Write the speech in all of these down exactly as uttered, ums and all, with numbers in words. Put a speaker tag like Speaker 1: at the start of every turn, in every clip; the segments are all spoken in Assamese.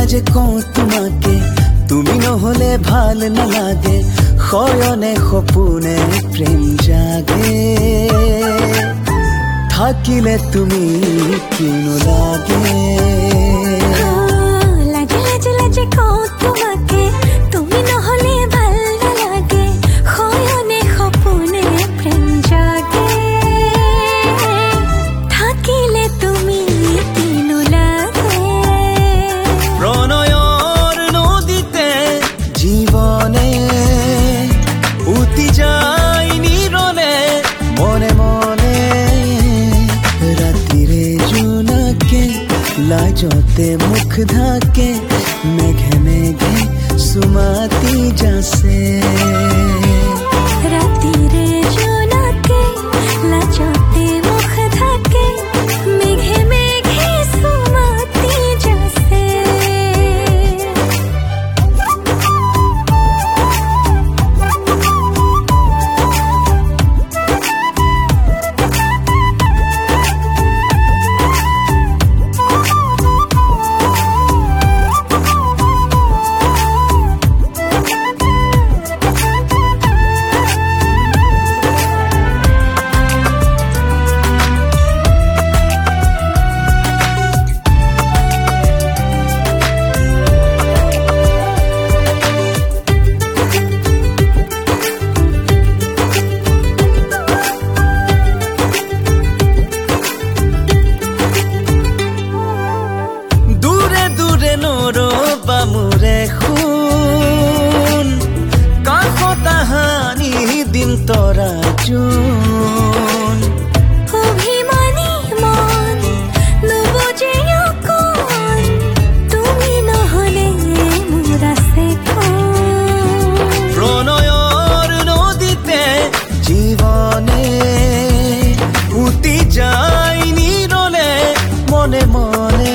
Speaker 1: যে কওঁ তোমাকে তুমি নহলে ভাল নালাগে শয়নে সপোনে প্ৰেম জাগে থাকিলে তুমি কিনো লাগে
Speaker 2: লাগে লাজে লাজে কওঁ তোমাকে তুমি নহলে ভাল নালাগে শয়নে সপোনে প্ৰেম জাগে থাকিলে তুমি কিনো লাগে
Speaker 1: প্ৰণয়ৰ নদীতে জীৱনে উটি যায় নিৰলে মনে মনে ৰাতিৰে জোনাকে লাজতে মুখ ঢাকে মেঘে মেঘে সুমাতি যাছে
Speaker 2: ৰাতিৰে জোনাকে লাজতে মুখ ঢাকে মেঘে মেঘে সুমাতি যাছে মোৰে খুন কাষত হানি দিম তৰা জোন অভিমানী মন নুবুজে অকণ তুমি নহলে মোৰ আছে
Speaker 1: প্ৰণয়ৰ নদীতে জীৱনে উটি যায় নিৰলে মনে মনে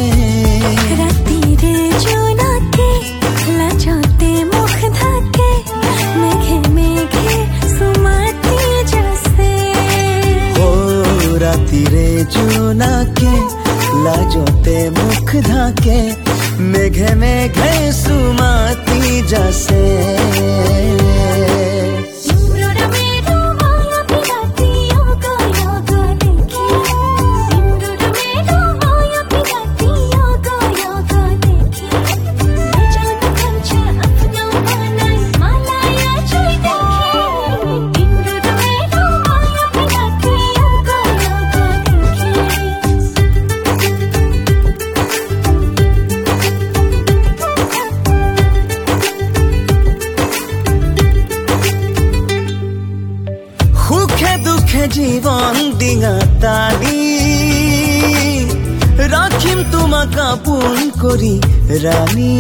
Speaker 1: রাতিরে জোনাকে লাজতে মুখ ঢাকে মেঘে মেঘে সুমাতি যাছে সুখে দুখে জীবন ডিঙা টানি রাখিম তোমাক আপোন কৰি ৰাণী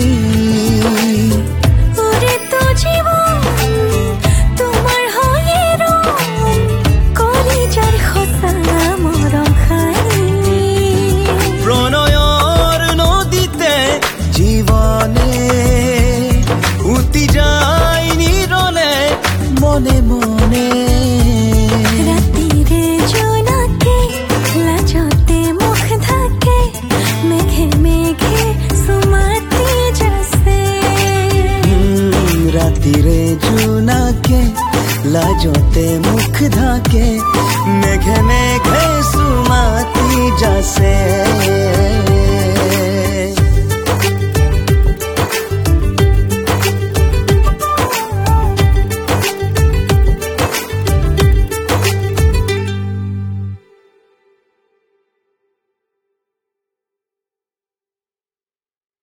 Speaker 2: ওরে তো জীবন তোমার হয়ে রং করি যার খোসা মরম খাই
Speaker 1: প্ৰণয়ৰ নদীতে জীবন